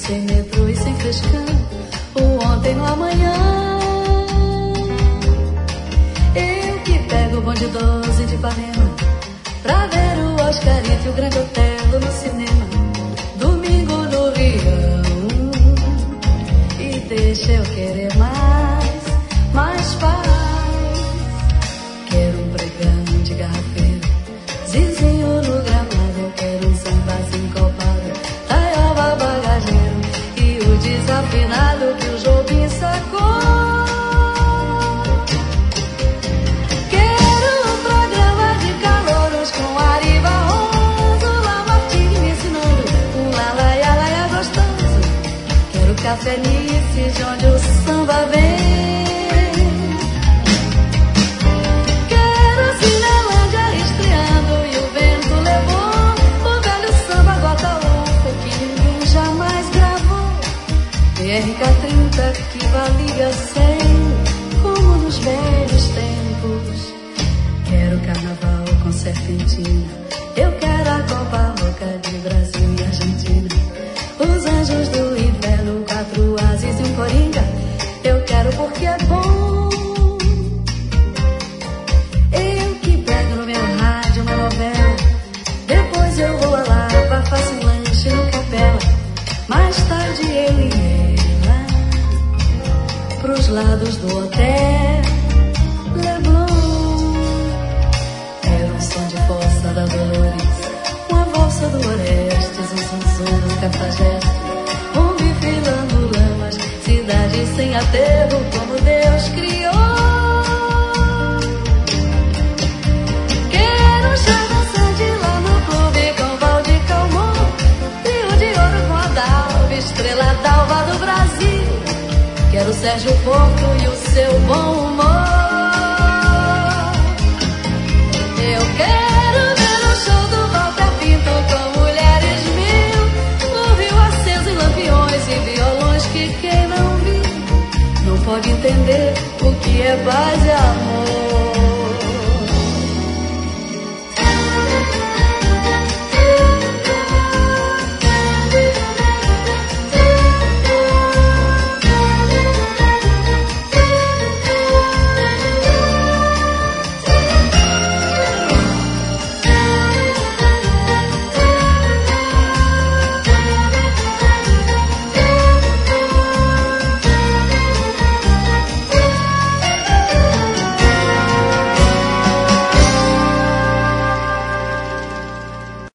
sem metrô e sem frescão, o ontem no amanhã. Eu que pego o bonde 12 de Ipanema pra ver o Oscarito e o Grande Otelo no cinema. Domingo no Rio, e deixa eu querer mais paz. Quero um pregão de garrafeiro, Zizinho no gramado. Eu quero um samba sincopado, Taioba bagageiro e o desafinado que o Jobim sacou. Quero um programa de calouros com Ari Barroso, Lamartine me ensinando um lalaialaia gostoso. Quero café Nice, de onde o samba vem. RK30 que valia 100, como nos velhos tempos. Quero carnaval com serpentina, eu quero a Copa Louca de Brasil e Argentina. Os anjos do inverno, 4 ases e um coringa, eu quero porque é bom. Eu que pego no meu rádio uma novela, depois eu vou a Lapa, faço um lanche no Capela. Mais tarde eu irei pros lados do hotel Leblon. Quero um som de força da Dolores, uma valsa do Orestes, um Sansão do Cafajeste, um bife dando lamas, cidade sem aterro como Deus criou. Quero um chá dançante lá no clube com Valdir Calmon, trio de ouro com Adalva, estrela d'alva do Brasil. Quero o Sérgio Porto e o seu bom humor.